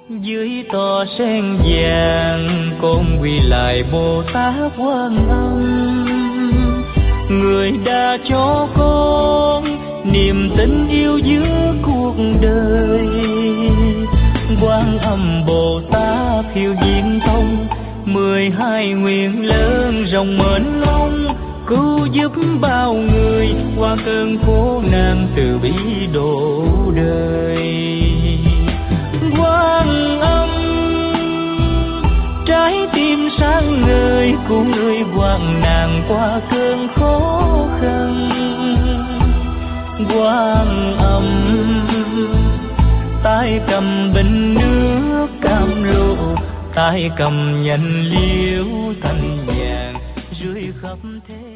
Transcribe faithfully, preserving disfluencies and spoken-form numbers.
Dưới tòa sen vàng con quỳ lại Bồ Tát Quan Âm, người đã cho con niềm tin yêu giữa cuộc đời. Quan Âm Bồ Tát hiểu viên thông, mười hai nguyện lớn rộng mênh mông, cứu giúp bao người qua cơn khổ nạn từ bi độ đời. Quan Âm trái tim sáng ngời của người hoạn nạn qua cơn khó khăn. Quan Âm tay cầm bình nước cam lộ, tay cầm nhành liễu thanh nhàn rơi khắp thế